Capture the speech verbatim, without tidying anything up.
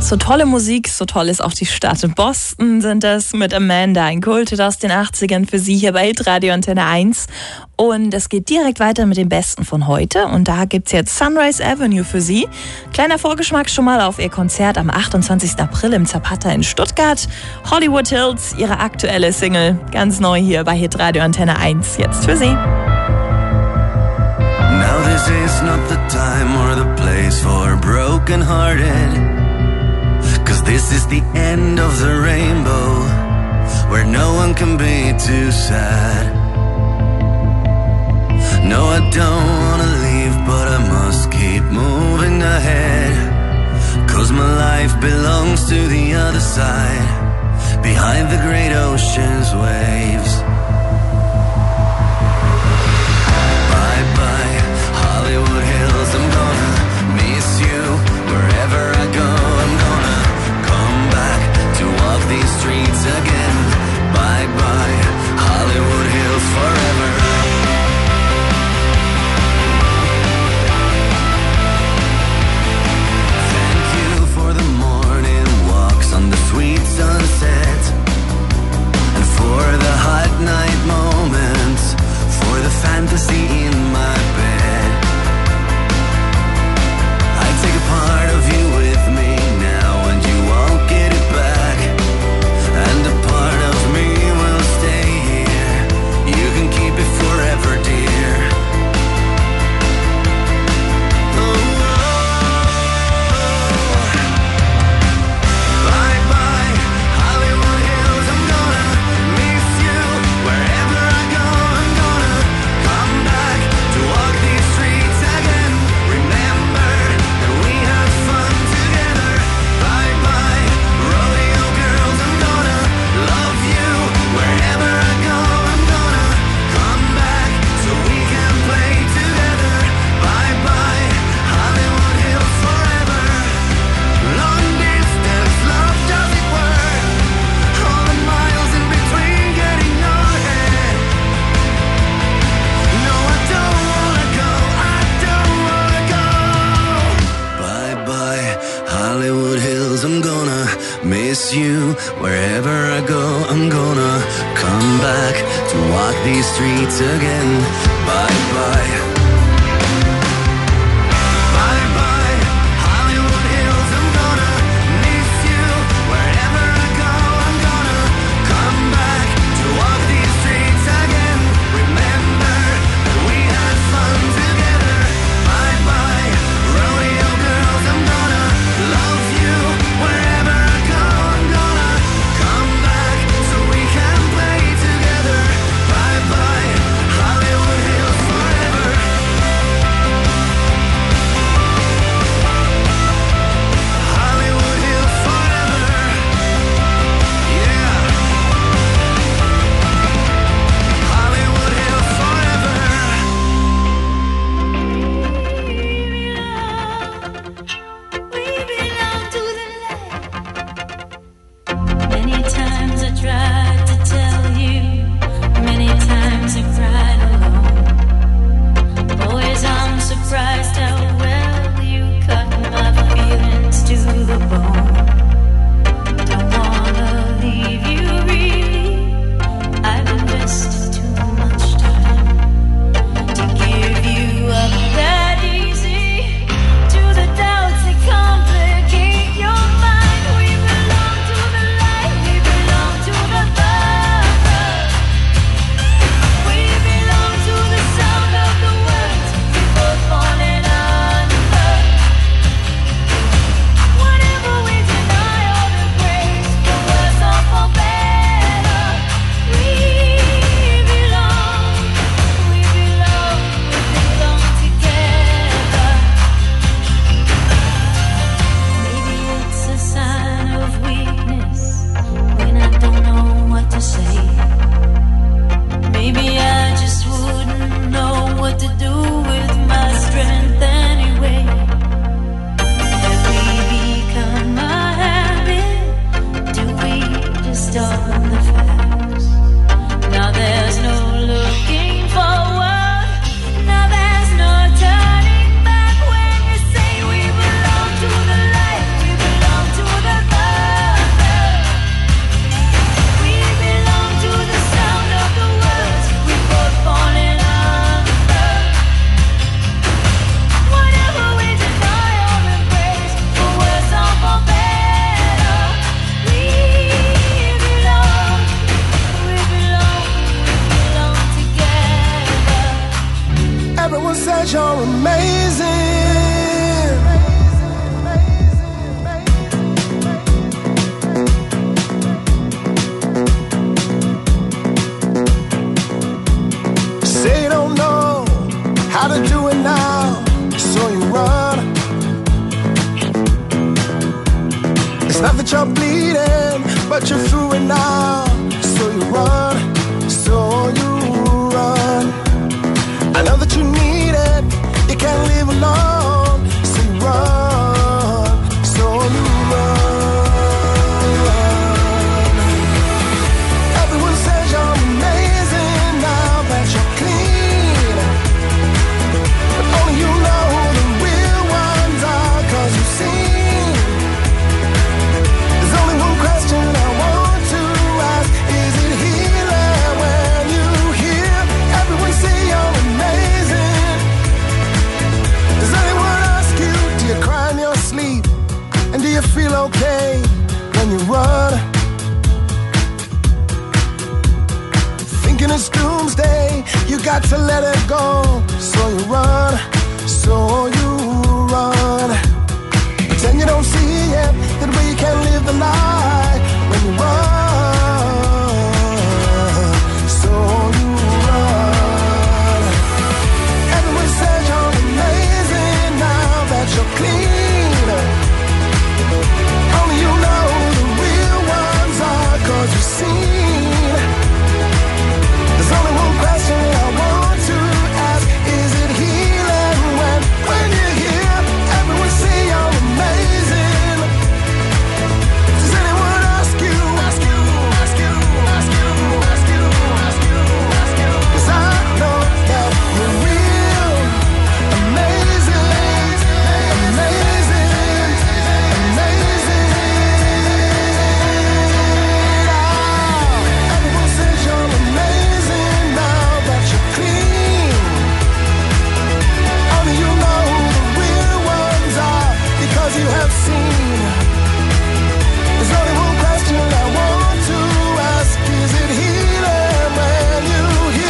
So tolle Musik, so toll ist auch die Stadt. Boston sind das mit Amanda, ein Kulthit aus den achtzigern für Sie hier bei Hitradio Antenne eins. Und es geht direkt weiter mit dem Besten von heute. Und da gibt's jetzt Sunrise Avenue für Sie. Kleiner Vorgeschmack schon mal auf Ihr Konzert am achtundzwanzigsten April im Zapata in Stuttgart. Hollywood Hills, Ihre aktuelle Single. Ganz neu hier bei Hitradio Antenne eins. Jetzt für Sie. Now this is not the time or the place for broken-hearted. Cause this is the end of the rainbow, where no one can be too sad. No, I don't wanna leave, but I must keep moving ahead. Cause my life belongs to the other side, behind the great ocean's waves. Bye-bye, Hollywood Hills, I'm gonna miss you. Wherever I go, I'm gonna come back to walk these streets again. Bye-bye, Hollywood Hills, forever. Thank you for the morning walks on the sweet sunset, and for the hot night moments, for the fantasy in my bed. I take a part of you with me now, and you won't get it back. And a part of me will stay here. You can keep it forever, dear. Oh, bye-bye, Hollywood Hills, I'm gonna miss you. Wherever I go, I'm gonna come back to walk these streets again. Remember that we had fun together. Bye-bye, rodeo girls, I'm gonna love you. Wherever I go, I'm gonna come back so we can play together. Bye-bye, Hollywood Hills, forever. Long distance love, does it work? All the miles in between getting your head. No, I don't wanna go, I don't wanna go. Bye-bye, Hollywood Hills, I'm gonna miss you. Wherever I go, I'm gonna come back to walk these streets again. Bye-bye. Bye-bye, Hollywood Hills, I'm gonna miss you. Wherever I go, I'm gonna come back to walk these streets again. Remember that we had fun together. Bye-bye, rodeo girls, I'm gonna love you. Wherever I go, I'm gonna come back so we can play together. Bye-bye, Hollywood Hills, forever. It's not that you're bleeding, but you're through it now. So you run, so you run. I know that you need it, you can't live alone. So you run, so you run. Everyone says you're amazing now that you're clean, but only you know who the real ones are, 'cause you've seen. There's only one question I want to ask: is it healing when you hear everyone say you're amazing? Does anyone ask you, do you cry in your sleep? And do you feel okay when you run? Thinking it's doomsday, you got to let it go. So you run, so you